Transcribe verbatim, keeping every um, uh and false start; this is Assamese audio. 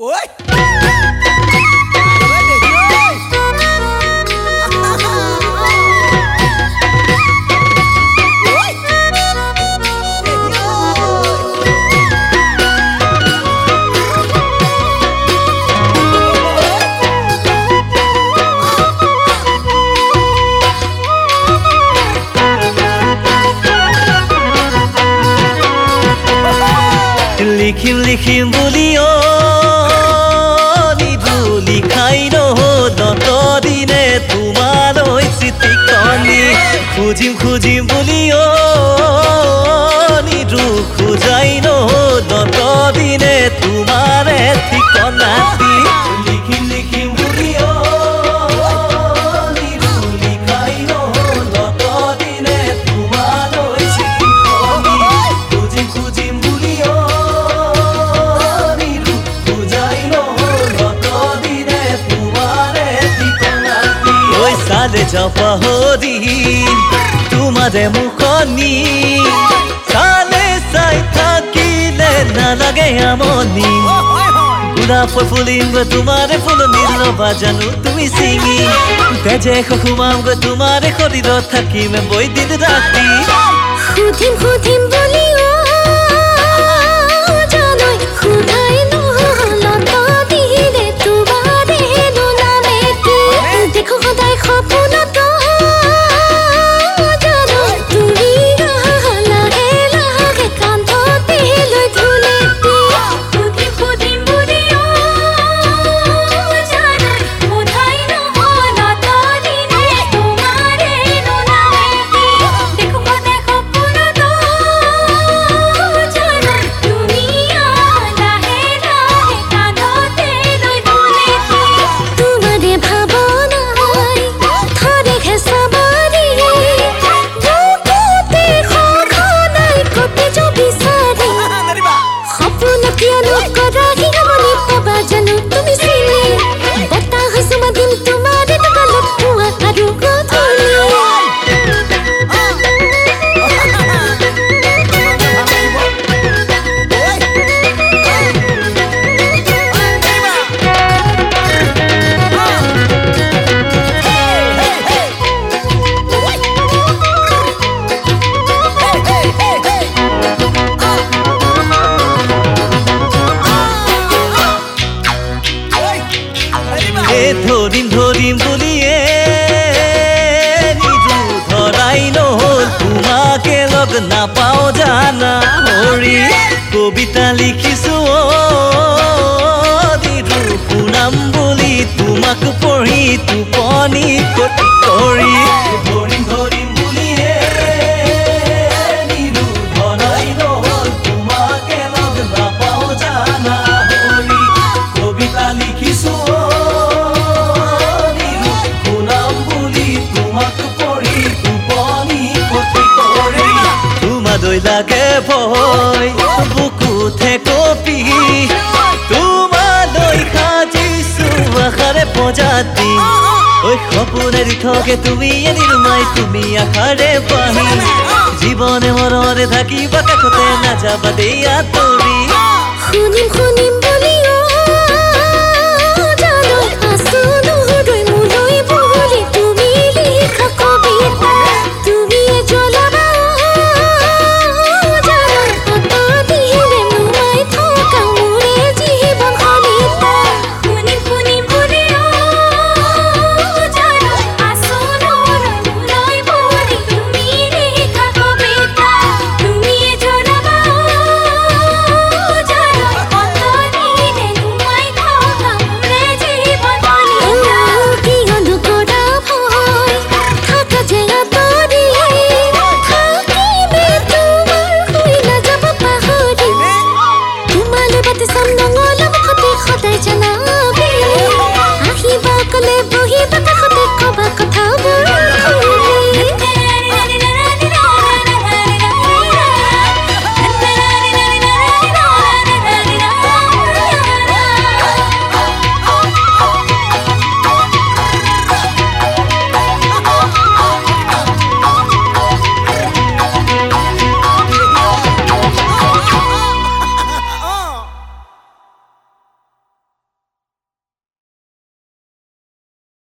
Ôi লিখিম লিখিম বুলিও নিদু লিখাই নহ দিনে তোমালৈ চিঠিখনি খুজিম খুজিম বুলিও নিদু খুজাই নহ দিনে তোমাৰে ঠিকনাটি লিখিম লিখিম বুলিও নিদু লিখাই নহ দিনে তোমালৈ চিঠিখনি খুজিম খুজিম বুলিও সালে যাও পাহৰি তোমাৰে মুখনি চালে চাই থাকিলে নালাগে আমনি গোলাপৰ ফুলিম গৈ তোমাৰে ফুলনিৰ লবা জানো তুমি চিঙি তেজে সুমাম গৈ তোমাৰে শৰীৰত থাকিম বৈ দিন ৰাতি সুধিম সুধিম বুলি ধৰিম ধৰিম বুলিয়ে নিদু ধৰাই নহল তোমাকে লগ নাপাওঁ জানা হৰি কবিতা লিখিছো নিদু শুনাম বুলি তোমাক পঢ়ি টোপনি কটি কৰি ধৰিম ধৰিম বুলিয়ে নিদু ধৰাই নহল তোমাকে লগ নাপাওঁ জানা হৰি কবিতা লিখিছো লাগে ভয় বুকুতে কপি তোমালৈ সাজিছো আশাৰে প্ৰজাতি ঐ সপোনেৰি থকে তুমি এদিন মাই তুমি আশাৰে পাহি জীৱনে মৰণে থাকিবা কাষতে নাযাবা দেই আঁতৰি শুনিম শুনিম বুলি Jana